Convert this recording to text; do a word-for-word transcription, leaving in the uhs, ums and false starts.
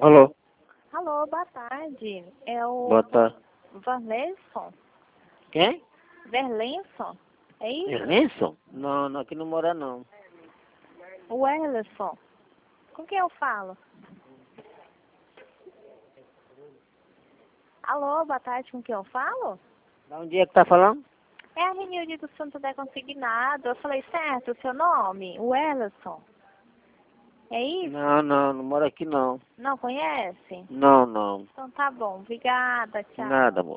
Alô? Alô, boa tarde. É o Boa tarde. Verlenson? Quem? Verlenson? É isso? Ernesto? Não, não, aqui não mora não. O Erlerson? Com quem eu falo? Alô, boa tarde, com quem eu falo? Da onde é que tá falando? É a Renilde do Santo Dé Consignado. Eu falei certo o seu nome? O Erlerson? É isso? Não, não, não mora aqui não. Não conhece? Não, não. Então tá bom. Obrigada, tchau. Nada, amor.